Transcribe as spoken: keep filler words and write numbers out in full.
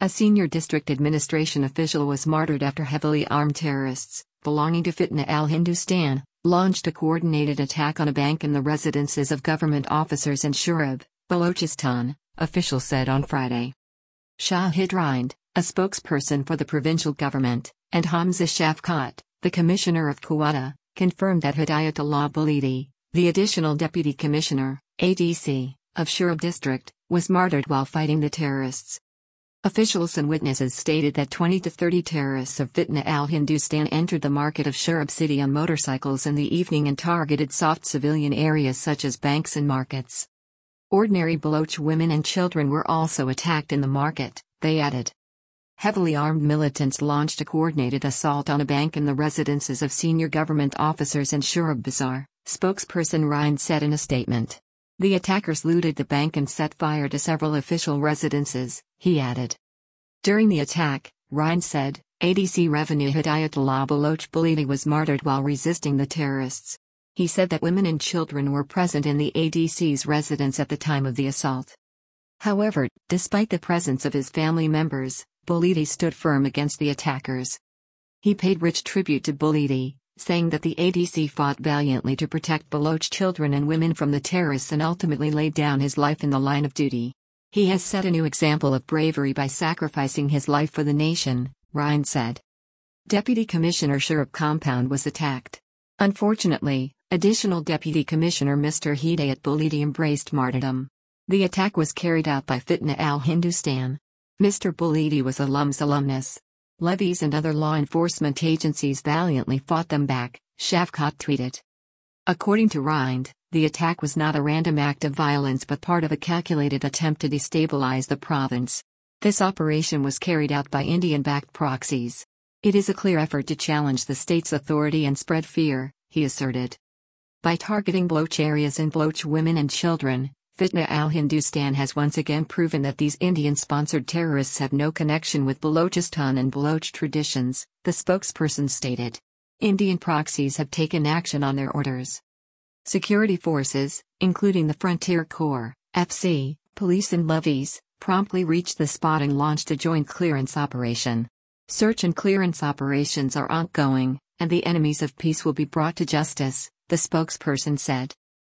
A senior district administration official was martyred after heavily armed terrorists, belonging to Fitna al-Hindustan, launched a coordinated attack on a bank and the residences of government officers in Shurab, Balochistan, officials said on Friday. Shahid Rind, a spokesperson for the provincial government, and Hamza Shafqat, the commissioner of Quetta, confirmed that Hidayatullah Balidi, the additional deputy commissioner, A D C, of Shurab district, was martyred while fighting the terrorists. Officials and witnesses stated that twenty to thirty terrorists of Fitna al-Hindustan entered the market of Shurab city on motorcycles in the evening and targeted soft civilian areas such as banks and markets. Ordinary Baloch women and children were also attacked in the market, they added. Heavily armed militants launched a coordinated assault on a bank and the residences of senior government officers in Shurab Bazar, spokesperson Rind said in a statement. The attackers looted the bank and set fire to several official residences, he added. During the attack, Rind said, A D C revenue Hidayatullah Baloch Balidi was martyred while resisting the terrorists. He said that women and children were present in the A D C's residence at the time of the assault. However, despite the presence of his family members, Balidi stood firm against the attackers. He paid rich tribute to Balidi, saying that the A D C fought valiantly to protect Baloch children and women from the terrorists and ultimately laid down his life in the line of duty. He has set a new example of bravery by sacrificing his life for the nation, Rind said. Deputy Commissioner Shurab compound was attacked. Unfortunately, additional Deputy Commissioner Mister Hidayat Balidi embraced martyrdom. The attack was carried out by Fitna al-Hindustan. Mister Balidi was a Lums alumnus. Levies and other law enforcement agencies valiantly fought them back, Shafqat tweeted. According to Rind, the attack was not a random act of violence but part of a calculated attempt to destabilize the province. This operation was carried out by Indian-backed proxies. It is a clear effort to challenge the state's authority and spread fear, he asserted. By targeting Baloch areas and Baloch women and children, Fitna al-Hindustan has once again proven that these Indian-sponsored terrorists have no connection with Balochistan and Baloch traditions, the spokesperson stated. Indian proxies have taken action on their orders. Security forces, including the Frontier Corps, F C, police and levies, promptly reached the spot and launched a joint clearance operation. Search and clearance operations are ongoing, and the enemies of peace will be brought to justice, the spokesperson said.